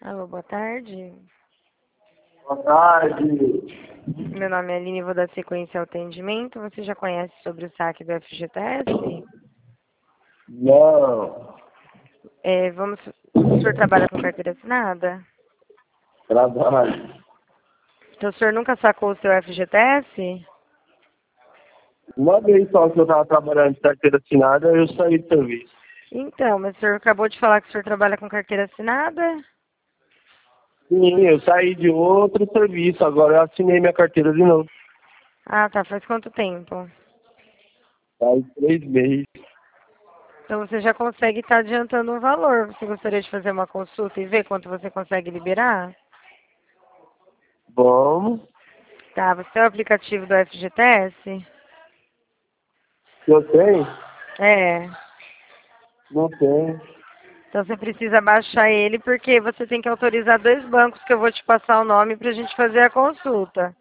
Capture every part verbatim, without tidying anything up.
Alô, boa tarde. Boa tarde. Meu nome é Aline e vou dar sequência ao atendimento. Você já conhece sobre o saque do F G T S? Não. É, vamos... O senhor trabalha com carteira assinada? Trabalho. Então o senhor nunca sacou o seu F G T S? Uma vez só que eu estava trabalhando de carteira assinada, eu saí do serviço. Então, mas o senhor acabou de falar que o senhor trabalha com carteira assinada? Sim, eu saí de outro serviço, agora eu assinei minha carteira de novo. Ah, tá. Faz quanto tempo? Faz três meses. Então você já consegue estar adiantando um valor. Você gostaria de fazer uma consulta e ver quanto você consegue liberar? Vamos. Tá, você tem o aplicativo do F G T S? Eu tenho? É. Não tenho. Então você precisa baixar ele porque você tem que autorizar dois bancos que eu vou te passar o nome pra gente fazer a consulta.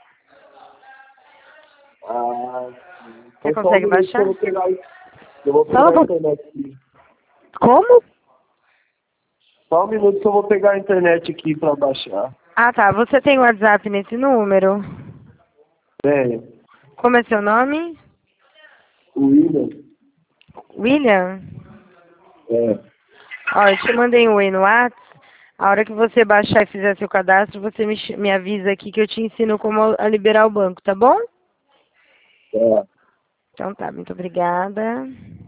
Ah, sim. Você Então só um consegue minuto que eu baixar? vou pegar, eu vou Fala pegar um a pouco. internet aqui. Como? Só um minuto que eu vou pegar a internet aqui para baixar. Ah, tá. Você tem WhatsApp nesse número? Tenho. Como é seu nome? O William? William? É. Ó, eu te mandei um oi no WhatsApp. A hora que você baixar e fizer seu cadastro, você me, ch- me avisa aqui que eu te ensino como a liberar o banco, tá bom? É. Então tá, muito obrigada.